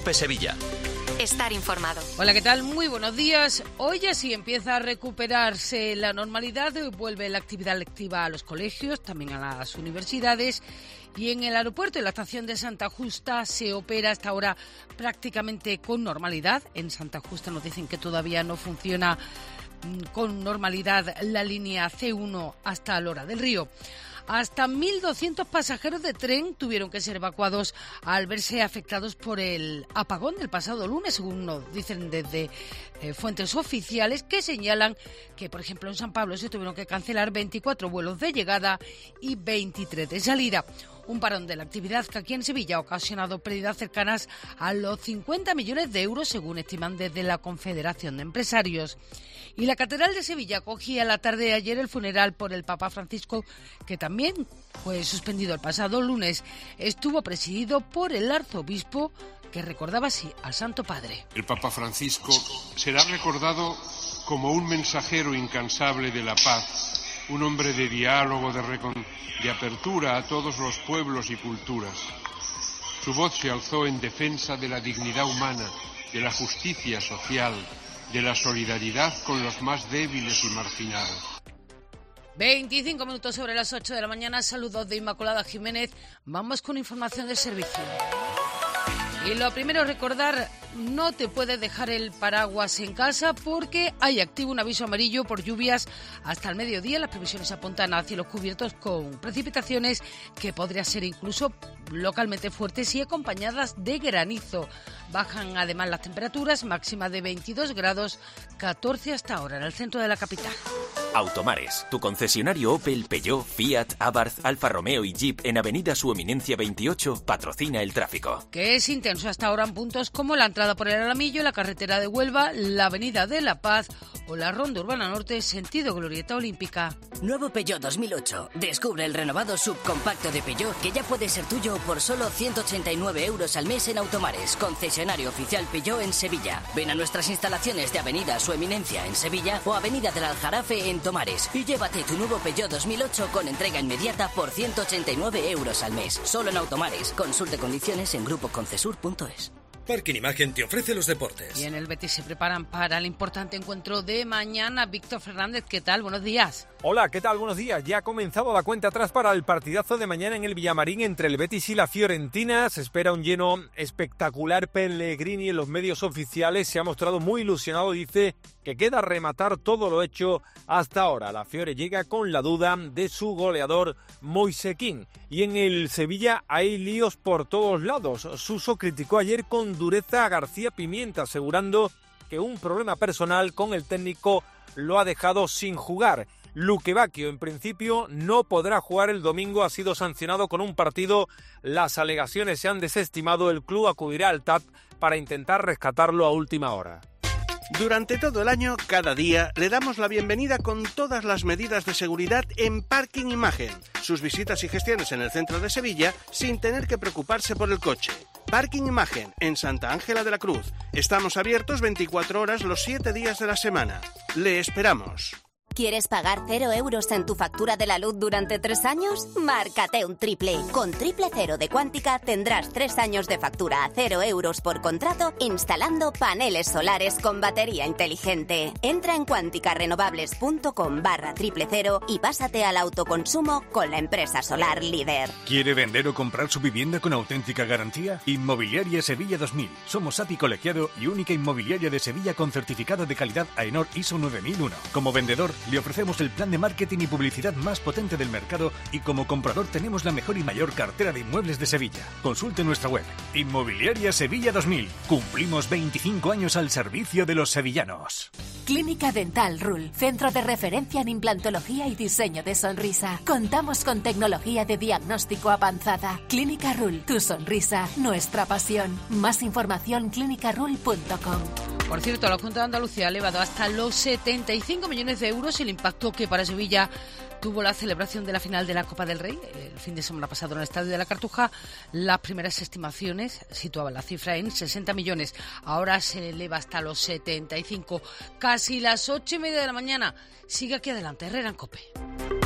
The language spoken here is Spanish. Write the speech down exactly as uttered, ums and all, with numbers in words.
Cope Sevilla. Estar informado. Hola, ¿qué tal? Muy buenos días. Hoy ya sí empieza a recuperarse la normalidad, vuelve la actividad lectiva a los colegios, también a las universidades, y en el aeropuerto y la estación de Santa Justa se opera hasta ahora prácticamente con normalidad. En Santa Justa nos dicen que todavía no funciona con normalidad la línea ce uno hasta Lora del Río. Hasta mil doscientos pasajeros de tren tuvieron que ser evacuados al verse afectados por el apagón del pasado lunes, según nos dicen desde eh, fuentes oficiales que señalan que, por ejemplo, en San Pablo se tuvieron que cancelar veinticuatro vuelos de llegada y veintitrés de salida. Un parón de la actividad que aquí en Sevilla ha ocasionado pérdidas cercanas a los cincuenta millones de euros, según estiman desde la Confederación de Empresarios. Y la Catedral de Sevilla acogía la tarde de ayer el funeral por el Papa Francisco, que también fue suspendido el pasado lunes. Estuvo presidido por el arzobispo, que recordaba así al Santo Padre. El Papa Francisco será recordado como un mensajero incansable de la paz, un hombre de diálogo, de, recon... de apertura a todos los pueblos y culturas. Su voz se alzó en defensa de la dignidad humana, de la justicia social, de la solidaridad con los más débiles y marginados. veinticinco minutos sobre las ocho de la mañana. Saludos de Inmaculada Jiménez. Vamos con información de servicio. Y lo primero, recordar, no te puedes dejar el paraguas en casa porque hay activo un aviso amarillo por lluvias hasta el mediodía. Las previsiones apuntan a cielos cubiertos con precipitaciones que podrían ser incluso localmente fuertes y acompañadas de granizo. Bajan además las temperaturas, máxima de veintidós grados, catorce hasta ahora en el centro de la capital. Automares, tu concesionario Opel, Peugeot, Fiat, Abarth, Alfa Romeo y Jeep en Avenida Su Eminencia veintiocho patrocina el tráfico. Que es intenso hasta ahora en puntos como la entrada por el Alamillo, la carretera de Huelva, la Avenida de la Paz o la Ronda Urbana Norte, sentido Glorieta Olímpica. Nuevo Peugeot dos mil ocho. Descubre el renovado subcompacto de Peugeot que ya puede ser tuyo por solo ciento ochenta y nueve euros al mes en Automares, concesionario oficial Peugeot en Sevilla. Ven a nuestras instalaciones de Avenida Su Eminencia en Sevilla o Avenida del Aljarafe en Tomares y llévate tu nuevo Peugeot dos mil ocho con entrega inmediata por ciento ochenta y nueve euros al mes. Solo en Automares. Consulte condiciones en grupo concesur punto es. Parking Imagen te ofrece los deportes. Y en el Betis se preparan para el importante encuentro de mañana. Víctor Fernández, ¿qué tal? Buenos días. Hola, ¿qué tal? Buenos días. Ya ha comenzado la cuenta atrás para el partidazo de mañana en el Villamarín entre el Betis y la Fiorentina. Se espera un lleno espectacular. Pellegrini en los medios oficiales se ha mostrado muy ilusionado. Dice que queda rematar todo lo hecho hasta ahora. La Fiore llega con la duda de su goleador Moise Kean. Y en el Sevilla hay líos por todos lados. Suso criticó ayer con dureza a García Pimienta, asegurando que un problema personal con el técnico lo ha dejado sin jugar. Luque Bacchio, en principio, no podrá jugar el domingo, ha sido sancionado con un partido. Las alegaciones se han desestimado, el club acudirá al T A T para intentar rescatarlo a última hora. Durante todo el año, cada día, le damos la bienvenida con todas las medidas de seguridad en Parking Imagen. Sus visitas y gestiones en el centro de Sevilla sin tener que preocuparse por el coche. Parking Imagen, en Santa Ángela de la Cruz. Estamos abiertos veinticuatro horas los siete días de la semana. Le esperamos. ¿Quieres pagar cero euros en tu factura de la luz durante tres años? Márcate un triple. Con Triple Cero de Quántica tendrás tres años de factura a cero euros por contrato instalando paneles solares con batería inteligente. Entra en cuánticarenovables.com barra triple cero y pásate al autoconsumo con la empresa solar líder. ¿Quiere vender o comprar su vivienda con auténtica garantía? Inmobiliaria Sevilla dos mil. Somos A P I colegiado y única inmobiliaria de Sevilla con certificado de calidad AENOR I S O nueve mil uno. Como vendedor, le ofrecemos el plan de marketing y publicidad más potente del mercado y como comprador tenemos la mejor y mayor cartera de inmuebles de Sevilla. Consulte nuestra web. Inmobiliaria Sevilla dos mil. Cumplimos veinticinco años al servicio de los sevillanos. Clínica Dental Rul, centro de referencia en implantología y diseño de sonrisa. Contamos con tecnología de diagnóstico avanzada. Clínica Rul, tu sonrisa, nuestra pasión. Más información clínica rul punto com. Por cierto, la Junta de Andalucía ha elevado hasta los setenta y cinco millones de euros el impacto que para Sevilla tuvo la celebración de la final de la Copa del Rey el fin de semana pasado en el Estadio de la Cartuja. Las primeras estimaciones situaban la cifra en sesenta millones. Ahora se eleva hasta los setenta y cinco. Casi las ocho y media de la mañana. Sigue aquí adelante, Herrera en COPE.